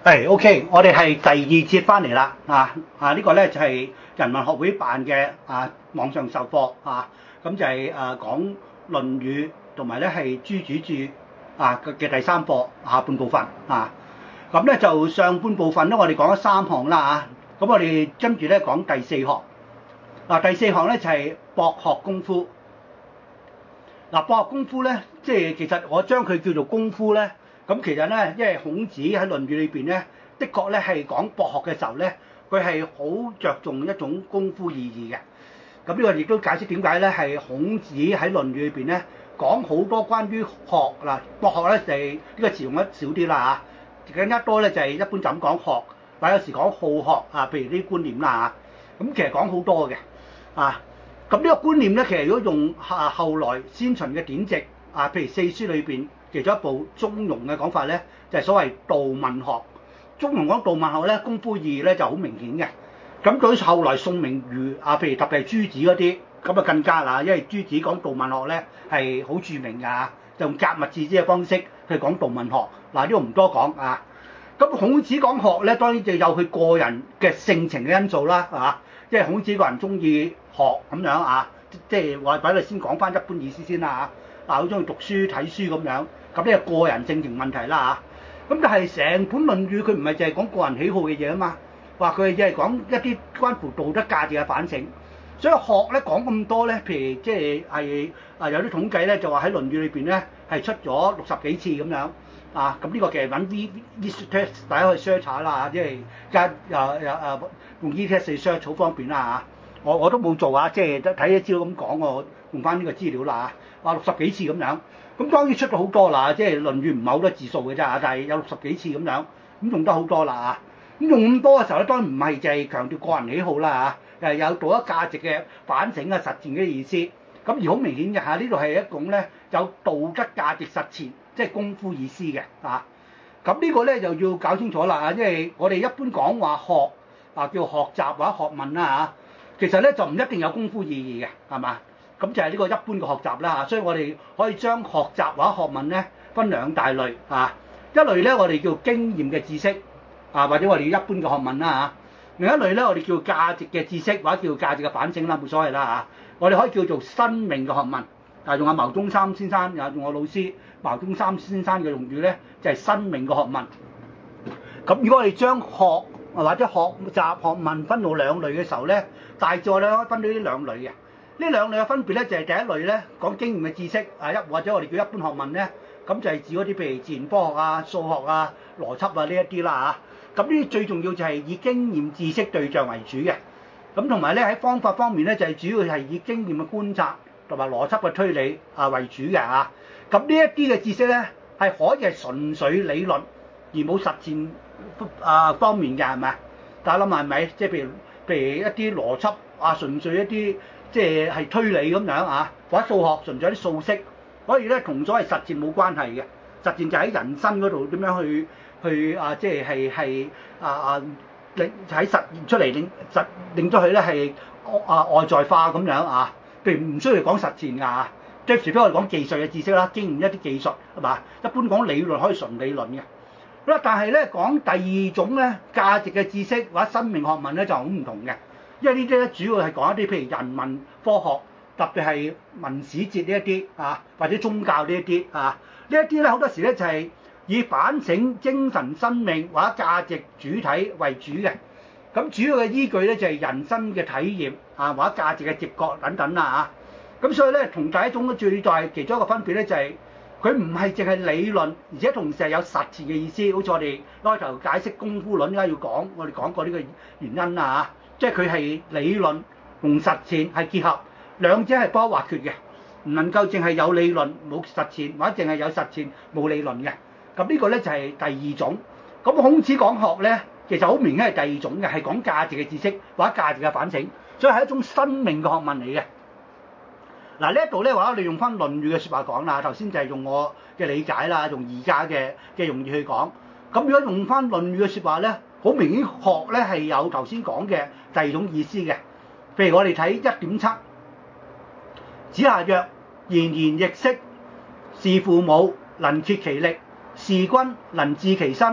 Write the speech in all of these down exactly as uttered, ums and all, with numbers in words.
係 OK，我哋係第二節翻嚟啦，啊啊呢個咧就係人文學會辦嘅啊網上授課啊，咁就係誒講《論語》同埋咧係朱子注啊嘅嘅第三課下半部分啊，咁咧就上半部分咧我哋講咗三項啦啊，咁我哋跟住咧講第四項，嗱第四項咧就係博學功夫。嗱博學功夫咧，即係其實我將佢叫做功夫咧。咁其實咧，因為孔子喺《論語》裏邊咧，的確咧係講博學嘅時候咧，佢係好着重一種功夫意義嘅。咁呢個亦都解釋點解咧係孔子喺《論語》裏邊咧講好多關於學嗱，博學咧就係呢個詞用得少啲啦嚇，更加多咧就係一般就咁講學，或者有時講好學啊，譬如啲觀念啦嚇，咁其實講好多嘅啊。咁呢個觀念咧，其實如果用啊後來先秦嘅典籍啊，譬如四書裏邊其中一部中庸嘅講法咧，就係、是、所謂道問學。中庸講道問學咧，功夫意義咧就好明顯嘅。咁對於後來宋明儒啊，譬如特別係朱子嗰啲，咁啊更加啦，因為朱子講道問學咧係好著名㗎，就用格物致知嘅方式去講道問學。嗱呢個唔多講啊。咁孔子講學咧，當然就有佢個人嘅性情嘅因素啦，係嘛？即係孔子個人中意學咁樣啊，即係話俾你先講翻一般意思先啦嚇。嗱好中意讀書睇書咁樣，咁呢個個人性情問題啦嚇。咁但係成本論語佢唔係淨係講個人喜好嘅嘢啊嘛，話佢係講一啲關乎道德價值嘅反省。所以學咧講咁多咧，譬如即係係啊有啲統計咧就話喺論語裏邊咧係出咗六十幾次咁樣。啊，咁呢個其實揾 V V test 大家可以 search 下啦嚇，即係而家又又誒用 E test 去 search 好方便啦嚇。我我都冇做啊，即係睇啲資料咁講，我用翻呢個資料啦嚇。話六十幾次咁樣，咁當然出咗好多啦，即係論語唔係好多字數嘅啫嚇，但係有六十幾次咁樣，咁用得好多啦嚇。咁用咁多嘅時候咧，當然唔係淨係強調個人喜好啦嚇，誒有道德價值嘅反省啊、實踐嘅意思。咁而好明顯嘅嚇，呢度係一種咧有道德價值實踐，即係功夫意思嘅啊。咁呢個咧就要搞清楚啦啊，因為我哋一般講話學啊叫學習或者學問啦嚇，其實咧就唔一定有功夫意義嘅，係嘛？咁就係呢個一般嘅學習啦嚇，所以我哋可以將學習或者學問咧分兩大類啊。一類咧我哋叫經驗嘅知識啊，或者我哋一般嘅學問啦嚇。另一類咧我哋叫價值嘅知識或者叫價值嘅反省啦，冇所謂啦嚇。我哋可以叫做生命嘅學問。啊，用阿牟宗三先生，又用我老師牟宗三先生嘅用語咧，就係、是、生命嘅學問。咁如果我哋將學或者學習學問分到兩類嘅時候咧，大致我哋可以分到呢兩類嘅。呢兩類嘅分別咧，就係、是、第一類咧講經驗嘅知識啊，一或者我哋叫一般學問咧，咁就係指嗰啲譬如自然科學啊、數學啊、邏輯啊呢一啲啦嚇。咁呢啲最重要就係以經驗知識對象為主嘅。咁同埋咧喺方法方面咧，就係、是、主要係以經驗嘅觀察同埋邏輯嘅推理啊為主嘅嚇。咁呢一啲嘅知識咧係可以係純粹理論而冇實踐啊方面嘅，係咪？大家諗下係咪？即係譬如譬如一啲邏輯啊，純粹一啲即係係推理咁樣啊，或者數學純粹一啲數式，所以咧同所謂實踐冇關係嘅。實踐就喺人生嗰度點樣去去啊，即係係係啊啊令喺實現出嚟令實令到佢咧係啊外在化咁樣啊。譬如唔需要講實踐㗎，即係除非我哋講技術嘅知識啦，經驗一啲技術係嘛？一般講理論可以純理論嘅。好啦，但係咧講第二種咧價值嘅知識或者生命學問咧就好唔同嘅，因為呢啲咧主要係講一啲譬如人文科學，特別係文史哲呢一啲啊，或者宗教呢一啲啊，呢一啲咧好多時咧就係以反省精神生命或者價值主體為主嘅。咁主要嘅依據咧就係人生嘅體驗啊，或者價值嘅直覺等等啦嚇。咁所以咧同第一種最大其中一個分別咧就係佢唔係淨係理論，而且同時係有實踐嘅意思。好似我哋開頭解釋功夫論點解要講，我哋講過呢個原因啦嚇。即係佢係理論同實踐係結合，兩者係不可或缺嘅，唔能夠淨係有理論冇實踐，或者淨係有實踐冇理論嘅。咁呢個咧就係第二種。咁孔子講學咧，其實好明顯係第二種嘅，係講價值嘅知識或者價值嘅反省，所以係一種生命嘅學問嚟嘅。嗱呢一度咧話，你用翻《論語》嘅説話講啦，頭先就係用我嘅理解啦，用而家嘅嘅用語去講。咁如果用翻《論語》嘅説話咧，好明顯學咧係有頭先講嘅第二種意思嘅。譬如我哋睇一點七，子夏曰：賢賢易色，事父母能竭其力，事君能致其身，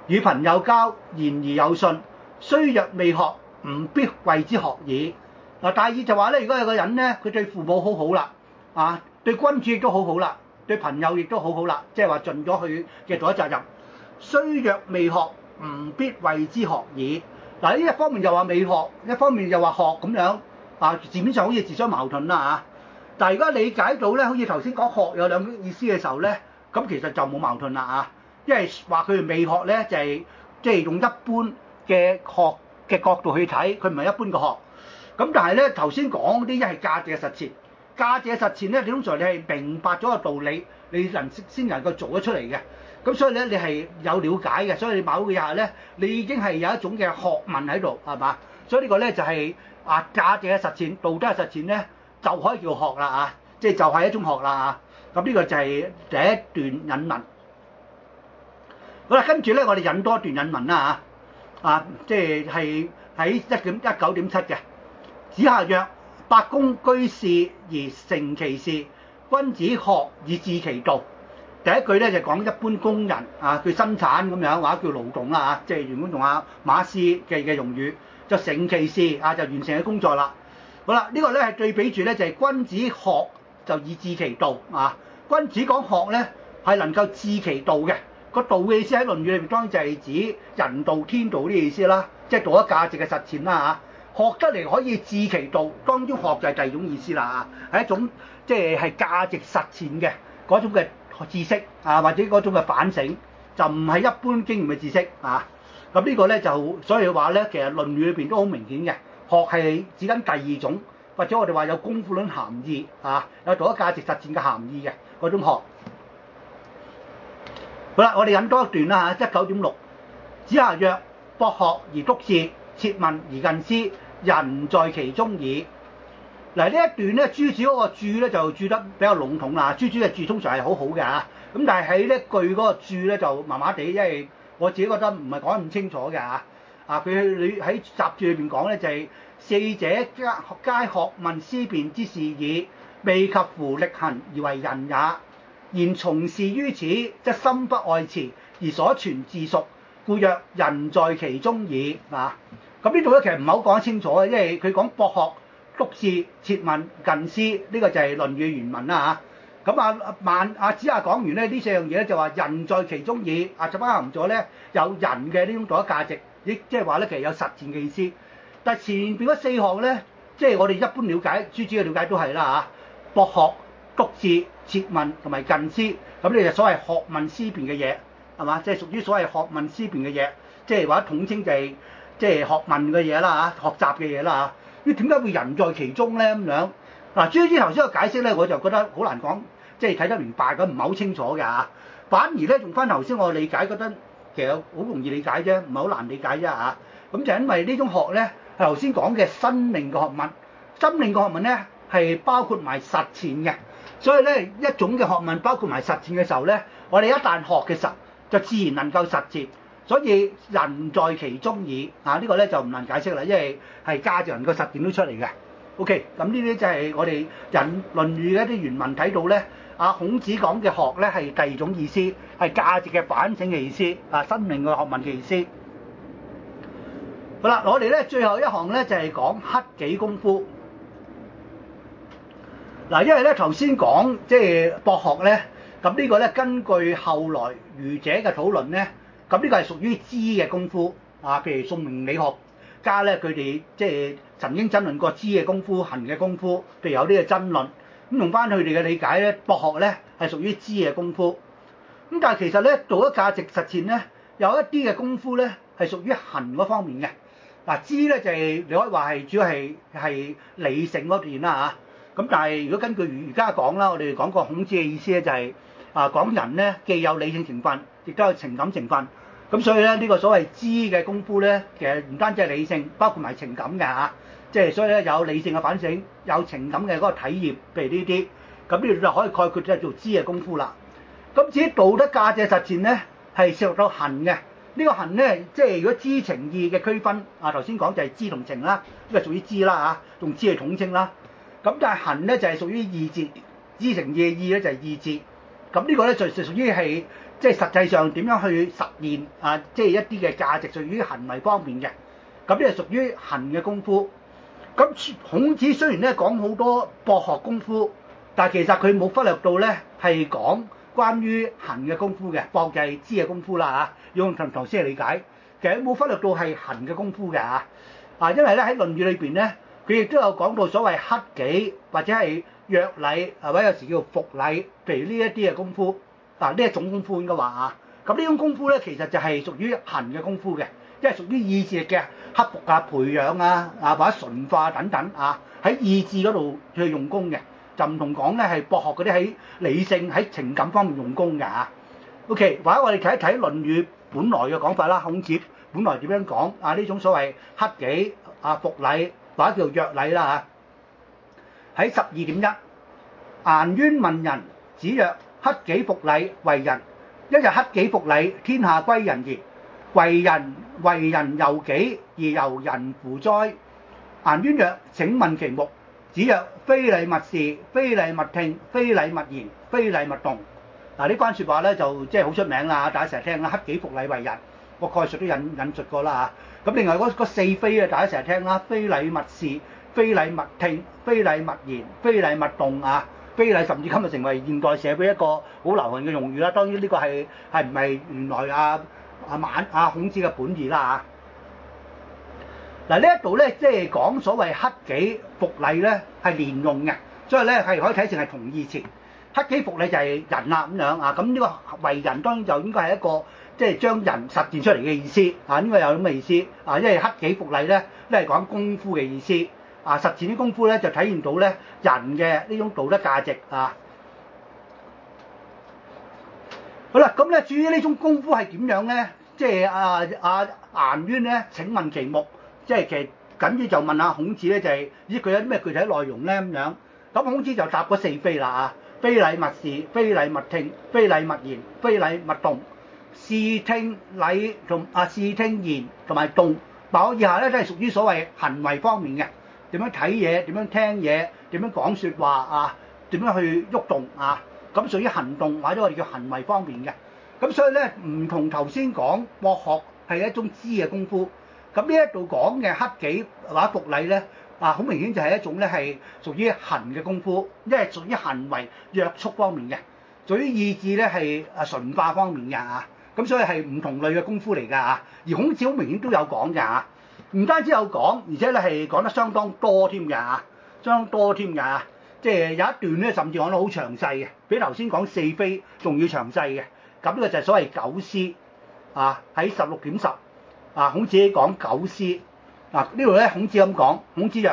與朋友交，言而有信，雖若未學，吾必謂之學矣。嗱，第二就話咧，如果有個人咧，佢對父母好好啦，啊，對君主亦都好好啦，對朋友亦都好好啦，即係話盡咗佢嘅道德責任。雖若未學，吾必謂之學矣。嗱，呢一方面又話未學，一方面又話學咁樣，啊，字面上好似自相矛盾啦嚇。但係如果理解到咧，好似頭先講學有兩個意思嘅時候咧，咁其實就冇矛盾啦啊。因為話佢哋未學咧，就係即係用一般嘅學嘅角度去睇，佢唔係一般嘅學。咁但係咧，頭先講啲一係價值嘅實踐，價值嘅實踐咧，你通常你係明白咗個道理，你能先能夠做得出嚟嘅。咁所以咧，你係有了解嘅，所以你某嘅下咧，你已經係有一種嘅學問喺度，係嘛？所以呢個咧就係啊價值嘅實踐，道德嘅實踐咧，就可以叫學啦啊！即係就係一種學啦啊！咁呢個就係第一段引文。好啦，跟住咧，我哋引多一段引文啦嚇，啊，即係係喺一點一九點七嘅。子夏曰：百工居士而成其事，君子學以致其道。第一句咧就講一般工人啊，佢生產咁樣或者叫勞動啦嚇，即係原本用阿馬斯嘅嘅用語，就成其事啊，就完成嘅工作啦。好啦，呢個咧係對比住咧就係君子學就以致其道啊。君子講學咧係能夠致其道嘅，個道嘅意思喺《論語》裏邊當然就係指人道、天道呢個意思啦，即係道德價值嘅實踐啦嚇。學得嚟可以致其道，當中學就係第二種意思啦嚇，係一種即係係價值實踐嘅嗰種嘅知識啊，或者嗰種嘅反省，就唔係一般經驗嘅知識啊。咁呢個咧就所以話咧，其實《論語》裏邊都好明顯嘅，學係指緊第二種，或者我哋話有功夫論含義啊，有道德價值實踐嘅含義嘅嗰種學。好啦，我哋引多一段啦嚇，一九點六。子夏曰：博學而篤志，切問而近思，仁在其中矣。嗱，呢一段咧，朱子嗰個注咧就注得比較籠統啦。朱子嘅注通常係好好嘅嚇，咁但係喺呢一句嗰個注咧就麻麻地，因為我自己覺得唔係講得咁清楚嘅嚇。啊，佢你喺集注裏邊講咧就係、是、四者皆皆學問思辨之士矣，未及乎力行而為仁也。然從事於此，則心不愛辭，而所傳自熟，故曰仁在其中矣。啊，咁呢度咧其實唔係好講得清楚嘅，因為佢講博學、篤志、切問、近思，呢、這個就係《論語》原文啦嚇。咁啊萬阿子夏講完咧呢四樣嘢咧，就話仁在其中矣，啊就包含咗咧有仁嘅呢種道德價值，亦即係話咧其實有實踐嘅意思。但係前邊嗰四項咧，即係我哋一般了解，朱子嘅了解都係啦嚇，博學、篤志、切問同埋近思，咁你就所謂學問思辨嘅嘢，係嘛？即係屬於所謂學問思辨嘅嘢，即係或者統稱就係即係學問嘅嘢啦嚇，學習嘅嘢啦嚇。咁點解會仁在其中咧咁樣？嗱，朱子頭先個解釋咧，我就覺得好難講，即係睇得明白咁，唔係好清楚嘅嚇。反而咧，用翻頭先我理解，覺得其實好容易理解啫，唔係好難理解啫嚇。咁就因為呢種學咧係頭先講嘅生命嘅學問，生命嘅學問咧係包括埋實踐嘅。所以咧一種嘅學問包括埋實踐嘅時候咧，我哋一旦學嘅時候，就自然能夠實踐。所以仁在其中矣啊！這個、呢個咧就唔難解釋啦，因為係價值能夠實踐到出嚟嘅。OK，咁呢啲就係我哋引《論語》嘅一啲原文睇到咧，啊孔子講嘅學咧係第二種意思，係價值嘅反省嘅意思，啊生命嘅學問嘅意思。好啦，我哋咧最後一項咧就係、是、講克己功夫。嗱，因為咧頭先講即係博學咧，咁呢個咧根據後來儒者嘅討論咧，咁呢個係屬於知嘅功夫啊。譬如宋明理學家咧，佢哋即係曾經爭論過知嘅功夫、行嘅功夫，譬如有啲嘅爭論。咁用翻佢哋嘅理解咧，博學咧係屬於知嘅功夫。咁但係其實咧道德價值實踐咧，有一啲嘅功夫咧係屬於行嗰方面嘅。嗱，知咧就係、是、你可以話係主要係係理性嗰邊啦嚇。咁但係如果根據儒家講啦，我哋講過孔子嘅意思咧就係、是、啊講人咧既有理性成分，亦都有情感成分。咁所以咧呢、這個所謂知嘅功夫咧，其實唔單止係理性，包括埋情感嘅嚇。即、啊、係、就是、所以咧有理性嘅反省，有情感嘅嗰個體驗，譬如呢啲，咁呢度就可以概括咗做知嘅功夫啦。咁至於道德價值實踐咧，係涉及到行嘅。呢、這個行咧，即係如果知情意嘅區分，啊頭先講就係知同情啦，呢個屬於知啦嚇，用知去統稱啦。咁但係行咧就係屬於意志，知情意嘅意咧就係意志。咁呢個咧就就屬於係即係實際上點樣去實現啊，即係一啲嘅價值屬於行為方面嘅，咁呢係屬於行嘅功夫。咁孔子雖然咧講好多博學功夫，但係其實佢冇忽略到咧係講關於行嘅功夫嘅，博就係知嘅功夫啦嚇，要用頭先嚟理解。其實冇忽略到係行嘅功夫嘅嚇，啊，因為咧喺《論語》裏邊咧，佢亦都有講到所謂克己或者係約禮，或者有時叫服禮，譬如呢一啲嘅功夫，啊呢一種功夫應該話啊，咁呢種功夫咧其實就係屬於行嘅功夫嘅，即係屬於意志力嘅克服啊、培養啊、啊或者馴化等等啊，喺意志嗰度去用功嘅，就唔同講咧係博學嗰啲喺理性喺情感方面用功嘅嚇。OK， 或者我哋睇一睇《論語》本來嘅講法啦，孔子本來點樣講啊？呢種所謂克己啊、服禮或者叫約禮啦嚇。喺十二點一，顏淵問仁，子曰：克己復禮，為仁。一日克己復禮，天下歸仁焉。為仁為仁由己，而由人乎哉？顏淵曰：請問其目。子曰：非禮勿視，非禮勿聽，非禮勿言，非禮勿動。嗱呢番説話咧就即係好出名啦，大家成日聽啦，克己復禮為仁，個概述都引引述過啦嚇。咁另外嗰四非啊，大家成日聽啦，非禮勿視，非禮勿聽，非禮勿言，非禮勿動啊。非禮甚至今日成為現代社會一個好流行嘅用語啦。當然呢個係係唔係原來啊啊晚啊孔子嘅本意啦嚇。嗱呢一度咧即係講所謂克己復禮咧係連用嘅，所以咧係可以睇成係同義詞。克己復禮就係仁啦咁樣啊，咁呢個為仁當然就應該係一個即係將仁實踐出嚟嘅意思啊，應該有咁嘅意思啊，因為克己復禮咧都係講功夫嘅意思啊，實踐啲功夫咧就體現到咧人嘅呢種道德價值啊。好啦，咁咧至於呢種功夫係點樣咧？即係啊啊顏淵咧請問其目，即係其實緊要就問下孔子咧就係咦佢有啲咩具體內容咧咁樣？咁孔子就答嗰四非啦啊。非禮勿視，非禮勿聽，非禮勿言，非禮勿動。視聽禮同啊視聽言同埋動，嗱我以下咧都係屬於所謂行為方面嘅，點樣睇嘢，點樣聽嘢，點樣講説話啊，點樣去喐動啊，咁屬於行動或者我哋叫行為方面嘅。咁所以咧唔同頭先講博學係一種知嘅功夫，咁呢一度講嘅克己或者復禮咧。啊，好明顯就係一種咧係屬於行嘅功夫，因為屬於行為約束方面嘅，屬於意志咧係啊馴化方面嘅嚇，咁所以係唔同類嘅功夫嚟㗎嚇。而孔子好明顯都有講㗎嚇，唔單止有講，而且咧係講得相當多添㗎嚇，相當多添㗎嚇，即係有一段咧甚至講得好詳細嘅，比頭先講四非仲要詳細嘅。咁呢個就係所謂九思啊，喺十六點十啊，孔子講九思。嗱呢度咧，孔子咁講，孔子曰：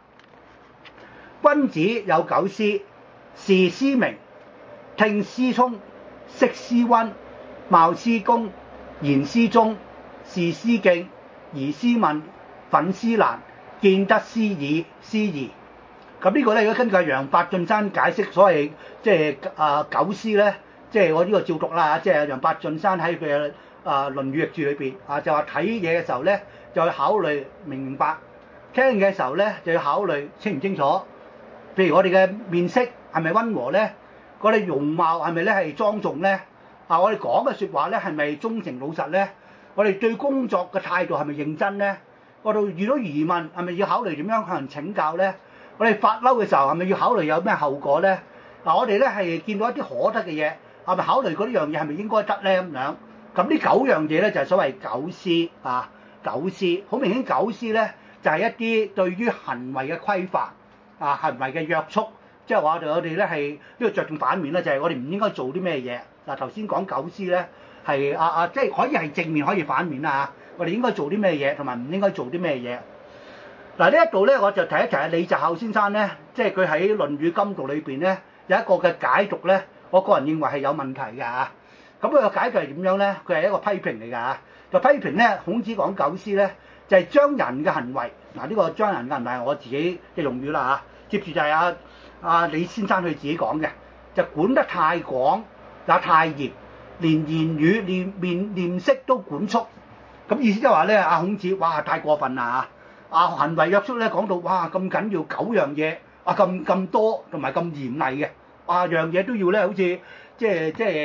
君子有九思，視思明，聽思聰，識思溫，貌思恭，言思忠，事思敬，疑思問，憤思難，見得思議，思義。咁呢個咧，如果根據楊八進山解釋所謂即係啊九思咧，即係我呢個照讀啦，即係楊八進山喺佢嘅啊《論語譯注》裏邊啊，就話睇嘢嘅時候咧。就要考慮明唔明白，聽嘅時候咧就要考慮清唔清楚。譬如我哋嘅面色係咪溫和咧？我哋容貌係咪咧係莊重咧？啊，我哋講嘅説話咧係咪忠誠老實咧？我哋對工作嘅態度係咪認真咧？我哋遇到疑問係咪要考慮點樣向人請教咧？我哋發嬲嘅時候係咪要考慮有咩後果咧？嗱，我哋咧係見到一啲可得嘅嘢，係咪考慮嗰啲樣嘢係咪應該得咧咁樣？咁呢九樣嘢咧就係所謂九思啊。九思好明顯，九思咧就係、是、一啲對於行為嘅規範啊，行為嘅約束，即係話我哋我哋咧係呢個着重反面咧，就係、是、我哋唔應該做啲咩嘢。嗱頭先講九思咧係啊啊，即係可以係正面，可以反面啊。我哋應該做啲咩嘢，同埋唔應該做啲咩嘢。嗱呢一度咧，我就提一提啊李澤厚先生咧，即係佢喺《論語金讀》裏邊咧有一個嘅解讀咧，我個人認為係有問題嘅嚇。咁佢嘅解讀係點樣咧？佢係一個批評嚟㗎嚇。就批評咧，孔子講九思咧，就係、是、將人嘅行為，嗱、這、呢個將人嘅行為係我自己嘅用語啦嚇。接住就係阿阿李先生佢自己講嘅，就管得太廣也太嚴，連言語、連面臉色都管束。咁意思即係話咧，阿孔子哇太過分啦嚇！啊行為約束咧講到哇咁緊要九樣嘢，啊咁咁多同埋咁嚴厲嘅，啊樣嘢都要咧好似即係即係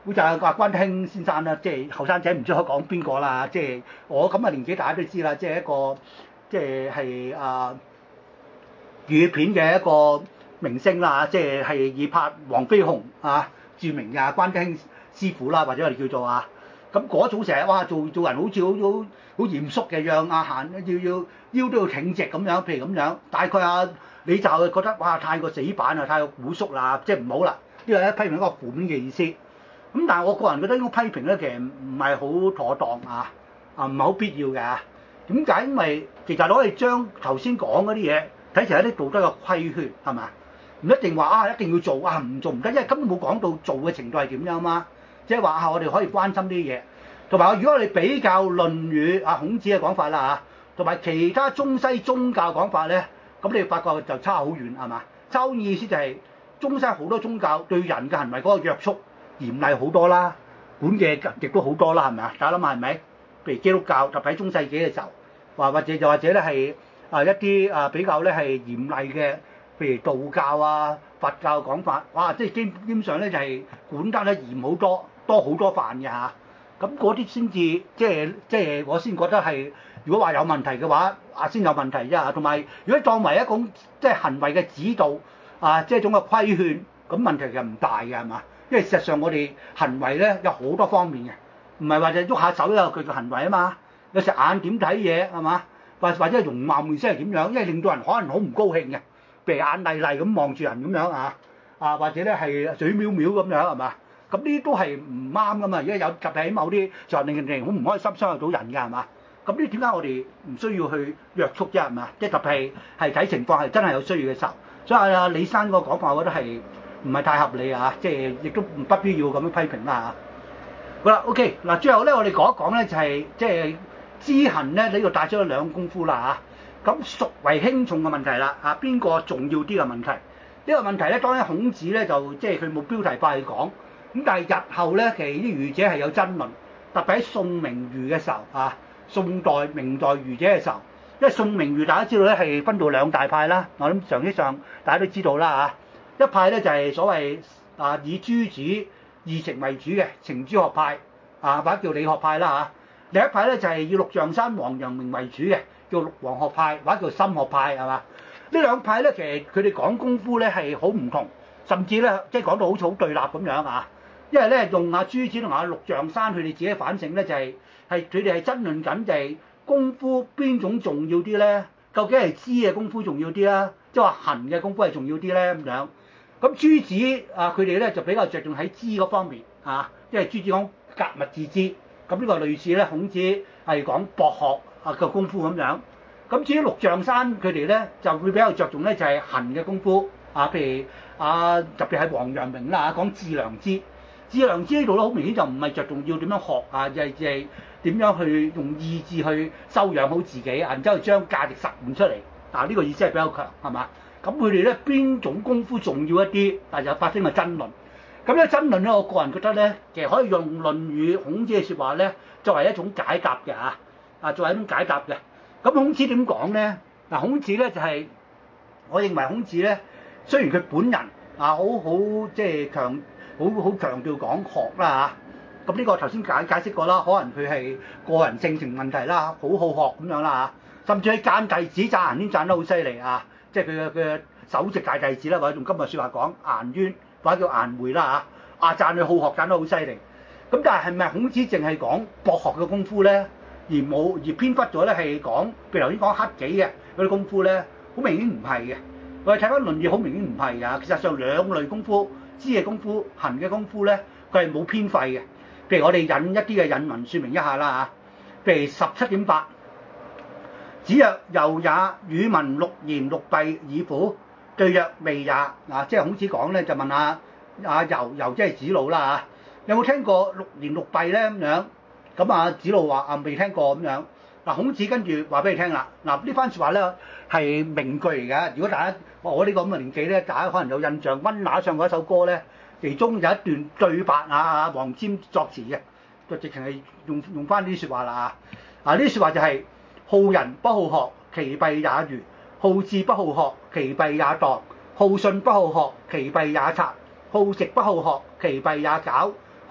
就係阿關德興先生啦，即係後生仔唔知可講邊個啦，即係我咁嘅年紀大家都知啦，即係一個即係係啊粵語片嘅一個明星啦，即係係以拍黃飛鴻啊著名嘅關德興師傅啦，或者我哋叫做啊，咁嗰種成日哇做做人好似好好好嚴肅嘅樣啊，行要要腰都要挺直咁樣，譬如咁樣，大概啊你就覺得哇太過死板啊，太過古縮啦，即係唔好啦，呢個咧批評一個負面嘅意思。咁但係我個人覺得呢個批評咧，其實唔係好妥當啊，啊唔係好必要嘅。點解？因為其實攞嚟將頭先講嗰啲嘢睇成一啲道德嘅規勸係嘛？唔一定話啊一定要做啊唔做唔得，因為根本冇講到做嘅程度係點樣嘛。即係話啊，我哋可以關心啲嘢，同埋如果我哋比較《論語》啊孔子嘅講法啦嚇，同埋其他中西宗教講法咧，咁你發覺就差好遠係嘛？差好遠意思就係中西好多宗教對人嘅行為嗰個約束嚴厲好多啦，管嘅亦都好多啦，係咪啊？大家諗下係咪？譬如基督教特別喺中世紀嘅時候，或或者又或者咧係啊一啲啊比較咧係嚴厲嘅，譬如道教啊、佛教講法，哇！即係基基本上咧就係管得咧嚴好多，多好多範嘅嚇。咁嗰啲先至即係即係我先覺得係，如果話有問題嘅話，啊先有問題啫。同埋如果當為一種即係行為嘅指導啊，即係一種嘅規勸，咁問題就唔大嘅係嘛？因為事實上我哋行為咧有好多方面嘅，唔係話就喐下手都有佢嘅行為啊嘛。有時眼點睇嘢係嘛，或或者係容貌面色係點樣，因為令到人可能好唔高興嘅，譬如眼厲厲咁望住人咁樣啊，啊或者咧係嘴藐藐咁樣係嘛，咁呢啲都係唔啱噶嘛。而家有特別喺某啲就令人哋好唔開心，傷害到人㗎係嘛。咁呢點解我哋唔需要去約束啫係嘛？即係特別係係睇情況係真係有需要嘅時候。所以啊李生個講法，我覺得係唔係太合理啊，即係亦都唔不必要咁樣批評啦嚇。好啦 ，OK 嗱，最後咧我哋講一講咧就係即係知行咧呢度帶出咗兩種功夫啦嚇。咁孰為輕重嘅問題啦嚇，邊個重要啲嘅問題？呢個問題咧當然孔子咧就即係佢冇標題化去講，咁但係日後咧其實啲儒者係有爭論，特別喺宋明儒嘅時候啊，宋代明代儒者嘅時候，因為宋明儒大家知道咧係分到兩大派啦，我諗常識上大家都知道啦嚇，一派咧就係所謂啊以諸子二程為主嘅程朱學派啊，或者叫理學派啦嚇，另一派咧就係以陸象山王陽明為主嘅叫陸王學派或者叫心學派係嘛？呢兩派咧其實佢哋講功夫咧係好唔同，甚至咧即係講到好似好對立咁樣啊，因為咧用阿朱子同阿陸象山佢哋自己反省咧就係係佢哋係爭論緊就係功夫邊種重要啲咧？究竟係知嘅功夫重要啲啦，即係話行嘅功夫係重要啲咧咁樣。咁朱子啊，佢哋咧就比較着重喺知嗰方面啊，因為朱子講格物致知，咁呢個類似咧孔子係講博學啊嘅功夫咁樣。咁至於陸象山佢哋咧就會比較着重咧就係行嘅功夫啊，譬如啊特別係王陽明啦，講致良知。致良知呢度咧好明顯就唔係着重要點樣學啊，就係就係點樣去用意志去修養好自己，然之後將價值實現出嚟。嗱呢個意思係比較強係嘛？咁佢哋咧邊種功夫重要一啲，但係就發生個爭論。咁呢個爭論咧，我個人覺得咧，其實可以用《論語》孔子嘅説話咧，作為一種解答嘅嚇，啊作為一種解答嘅。咁孔子點講咧？嗱孔子咧就係，我認為孔子咧，雖然佢本人啊好好即係強，好好強調講學啦嚇。咁呢個頭先解解釋過啦，可能佢係個人性情問題啦，好好學咁樣啦嚇。甚至係讚弟子讚顏淵讚得好犀利啊！即係佢嘅佢嘅首席大弟子啦，或者用今日説話講顏淵，或者叫顏回啦嚇。啊讚佢好學讚得好犀利。咁但係係咪孔子淨係講博學嘅功夫咧，而冇而偏忽咗咧係講，譬如頭先講克己嘅嗰啲功夫咧，好明顯唔係嘅。我哋睇翻《論語》，好明顯唔係㗎。其實上兩類功夫，知嘅功夫、行嘅功夫咧，佢係冇偏廢嘅。譬如我哋引一啲嘅引文説明一下啦嚇。譬如十七點八，子曰：由也，汝聞六言六弊矣乎？對曰：未也。嗱，即係孔子講咧，就問下阿由，由即係子路啦嚇。有冇聽過六言六弊咧咁樣？咁啊子路話啊未聽過咁樣。嗱孔子跟住話俾你聽啦。嗱呢番説話咧係名句嚟㗎。如果大家我呢個咁嘅年紀咧，大家可能有印象，溫拿唱嗰一首歌咧，其中有一段對白啊，黃霑作詞嘅，就直情係用用翻呢啲説話啦。啊呢啲説話就係、是、好人不好學，其弊也愚；好智不好學，其弊也惰；好信不好學，其弊也賊；好直不好學，其弊也狡；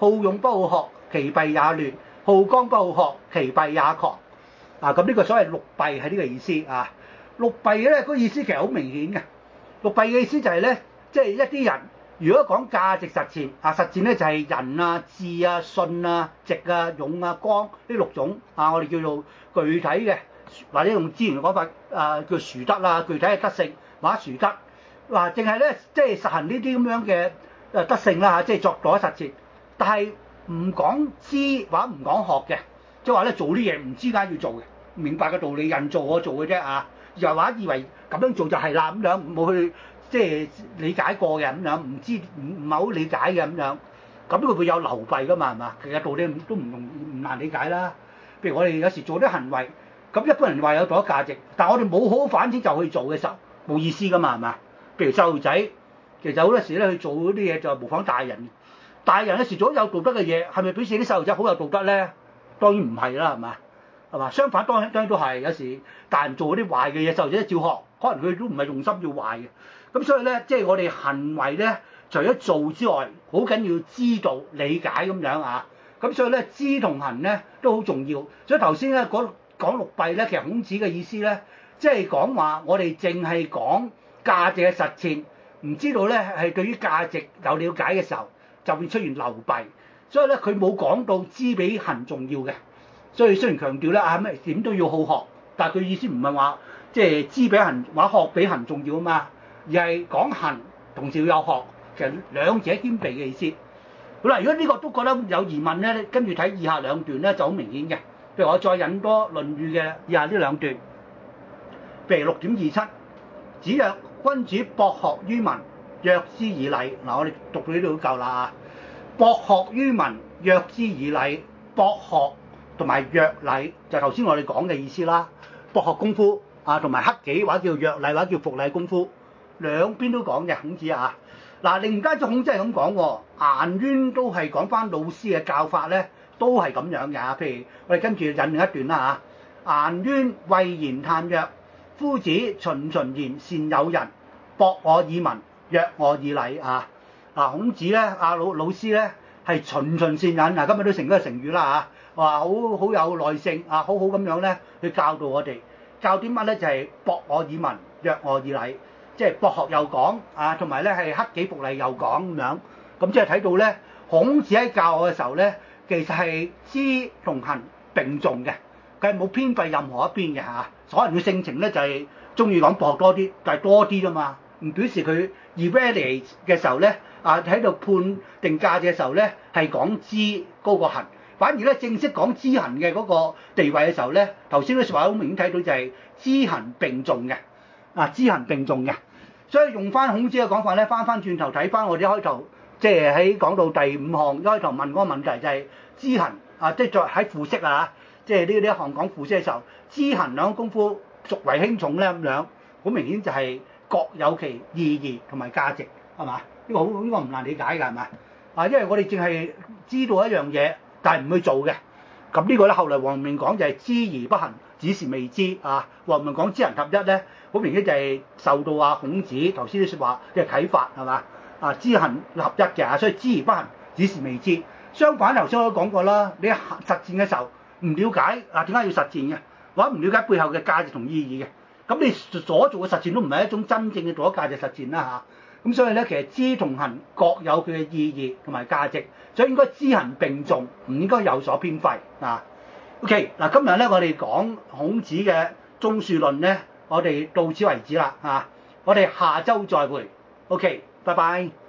好勇不好學，其弊也亂；好剛不好學，其弊也狂。啊，咁呢個所謂六弊係呢個意思啊。六弊咧個意思其實好明顯嘅。六弊嘅意思就係咧，即係一啲人如果講價值實踐啊，實踐咧就係人啊、智啊、信啊、直啊、勇啊、剛呢六種啊，我哋叫做具體嘅，或者用資源嘅講法啊，叫殊德啊，具體嘅德性或者殊德。嗱，淨係咧即係實行呢啲咁樣嘅誒德性啦嚇，即係作咗實踐，但係唔講知或者唔講學嘅，即係話咧做啲嘢唔知點解要做嘅，明白嘅道理人做我做嘅啫啊，又或者以為咁樣做就係啦咁樣，冇去即係理解過嘅咁樣，唔知唔唔係好理解嘅咁樣，咁佢會有流弊噶嘛係嘛？其實道理都唔容唔難理解啦。譬如我哋有時做啲行為，咁一般人話有道德價值，但係我哋冇好好反省就去做嘅時候，冇意思噶嘛係嘛？譬如細路仔，其實好多時咧去做嗰啲嘢就模仿大人。大人有時做咗有道德嘅嘢，係咪表示啲細路仔好有道德咧？當然唔係啦，係嘛？係嘛？相反當然當然都係，有時大人做嗰啲壞嘅嘢，細路仔照學，可能佢都唔係用心要壞嘅。咁所以咧，即係我哋行為咧，除咗做之外，好緊要知道理解咁樣啊。咁所以咧，知同行咧都好重要。所以頭先咧講講六弊咧，其實孔子嘅意思咧，即係講話我哋淨係講價值嘅實踐，唔知道咧係對於價值有了解嘅時候，就會出現流弊。所以咧，佢冇講到知比行重要嘅。所以雖然強調咧啊咩點都要好學，但係佢意思唔係話即係知比行或者學比行重要啊嘛，而係講行同時要有學，其實兩者兼備嘅意思。好啦，如果呢個都覺得有疑問咧，跟住睇以下兩段咧就好明顯嘅。譬如我再引多《論語》嘅以下呢兩段，譬如六點二七，子曰：君子博學於文，約之以禮。嗱，我哋讀到呢度都夠啦。博學於文，約之以禮。博學同埋約禮就頭先我哋講嘅意思啦。博學功夫啊，同埋克己或者叫約禮或者叫復禮功夫，兩邊都講嘅孔子啊。嗱，另唔單止孔子係咁講喎，顏淵都係講翻老師嘅教法咧，都係咁樣嘅。譬如我哋跟住引另一段啦嚇。顏淵謂言嘆曰：夫子循循言善誘人，博我以文，約我以禮啊。嗱，孔子咧，阿老老師咧係循循善引啊，今日都成咗個成語啦嚇，話好好有耐性啊，好好咁樣咧去教導我哋，教啲乜咧就係博我以文，約我以禮。即係博學又講啊，同埋咧係克己復禮又講咁樣，咁即係睇到咧，孔子喺教我嘅時候咧，其實係知同行並重嘅，佢係冇偏廢任何一邊嘅嚇。可能佢性情咧就係中意講博學多啲，但係多啲啫嘛，唔表示佢 evaluate 嘅時候咧啊喺度判定價值嘅時候咧係講知高過行，反而咧正式講知行嘅嗰個地位嘅時候咧，頭先啲説話好明顯睇到就係知行並重嘅。啊，知行並重嘅，所以用翻孔子嘅講法咧，翻翻轉頭睇翻我哋一開頭，即係喺講到第五項一開頭問嗰個問題就係知行啊，即係在喺賦識啊，即係呢呢一項講賦識嘅時候，知行兩個功夫孰為輕重咧咁樣，好明顯就係各有其意義同埋價值，係嘛？呢個好呢個唔難理解㗎係嘛？啊，因為我哋淨係知道一樣嘢，但係唔去做嘅，咁呢個咧後嚟王明講就係知而不行，只是未知啊。王明講知行合一咧。好明顯就係受到啊孔子頭先啲説話嘅啟發係嘛？啊知行合一嘅，所以知而不行，只是未知。相反頭先我都講過啦，你實踐嘅時候唔了解啊點解要實踐嘅，或者唔了解背後嘅價值同意義嘅，咁你所做嘅實踐都唔係一種真正嘅道德價值實踐啦嚇。咁所以咧，其實知同行各有佢嘅意義同埋價值，所以應該知行並重，唔應該有所偏廢啊。OK 嗱，今日咧我哋講孔子嘅綜述論咧。我哋到此為止啦，嚇！我哋下週再會，OK，拜拜。